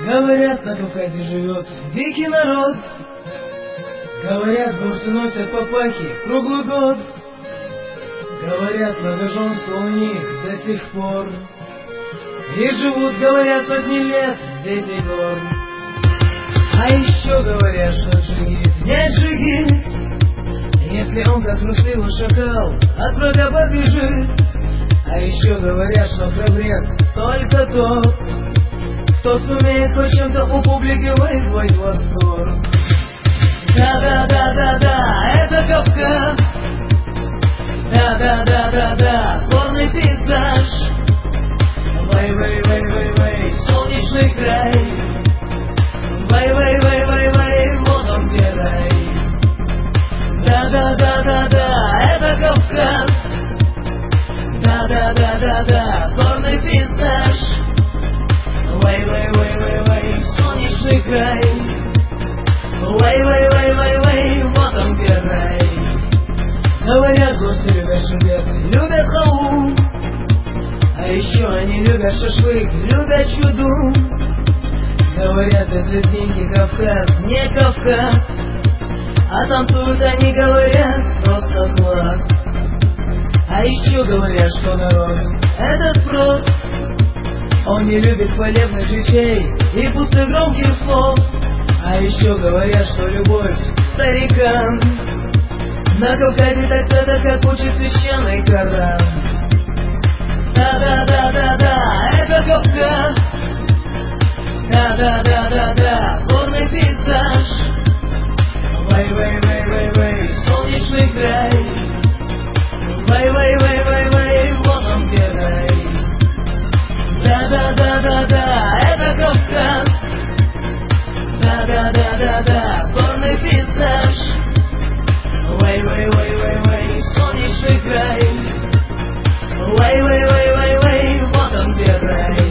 Говорят, на Кавказе живет дикий народ. Говорят, горцы носят папахи круглый год. Говорят, многоженство у них до сих пор. И живут, говорят, сотни лет дети гор. А еще говорят, что джигит не джигит, если он, как трусливый шакал, от врага побежит. А еще говорят, что храбрец только тот, кто сумеет хоть чем-то у публики вызвать восторг. Да-да-да-да-да, это Кавказ. Да-да-да-да-да, горный пейзаж. Вай-вай-вай-вай-вай, солнечный край. Вай-вай-вай-вай-вай, вот он где рай. Да-да-да-да-да, это Кавказ. Да-да-да-да-да, горный пейзаж. Вай-вай-вай-вай-вай, солнечный край. Вай-вай-вай-вай-вай, вот он где рай. Говорят, горцы любят шубет, любят халву. А еще они любят шашлык, любят чуду. Говорят, это деньги Кавказ, не Кавказ. А танцуют они, говорят, просто класс. А еще говорят, что народ этот прост. Он не любит хвалебных речей и пустых громких слов. А еще говорят, что любовь к старикам на Кавказе так свято, как учит священный Коран. Да-да-да-да-да, это Кавказ. Да-да-да-да-да, горный пейзаж. Вай-вай-вай-вай-вай, солнечный край. Вай-вай-вай-вай-вай, вот он где рай. Да-да-да-да-да, это Кавказ. Да-да-да-да-да, горный пейзаж. Вай-вай-вай-вай-вай, солнечный край. Вай-вай-вай-вай-вай, вот он где рай.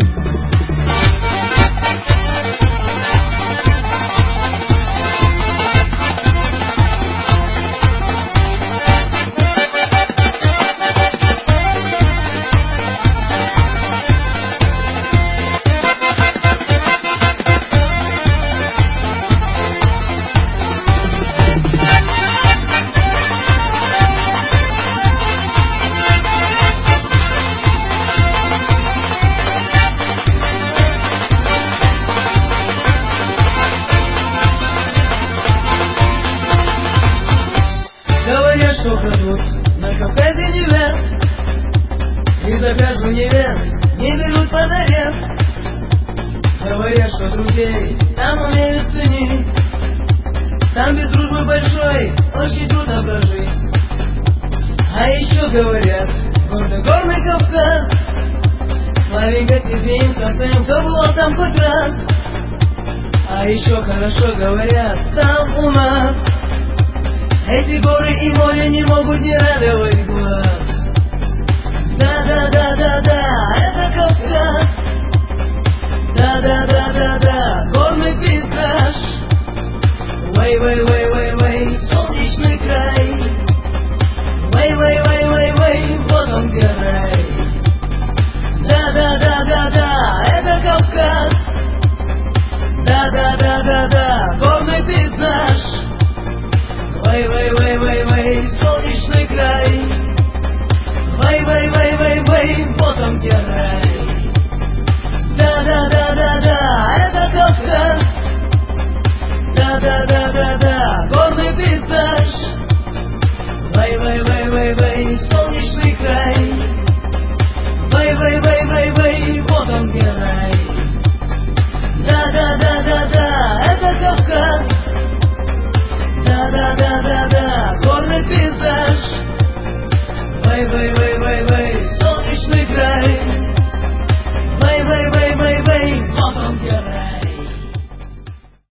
На Кавказе невест, и за каждую невест не берут под арест. Говорят, что друзей там умеют ценить, там без дружбы большой очень трудно прожить. А еще говорят, горный Кавказ, славенько сидим совсем, кто был там хоть раз. А еще хорошо говорят, там у нас эти горы и море не могут не радовать глаз. Да-да-да-да-да, это Кавказ. Да-да-да-да-да, горный пейзаж. Вай-вай-вай-вай-вай, солнечный край. Вай-вай-вай-вай-вай, вот он где рай. Да-да-да-да-да, это Кавказ. Да-да-да-да-да, горный пейзаж. Вай-вай-вай-вай-вай, солнечный край. Вай-вай-вай-вай-вай, вот он где рай. Да-да-да-да-да, это Кавказ. Да-да-да-да-да, горный пейзаж. Вай-вай-вай-вай-вай, солнечный край. Вай-вай-вай-вай-вай, вот он где рай. Да-да-да-да-да, это Кавказ. Да-да-да-да-да, горный пейзаж. Вай-вай-вай.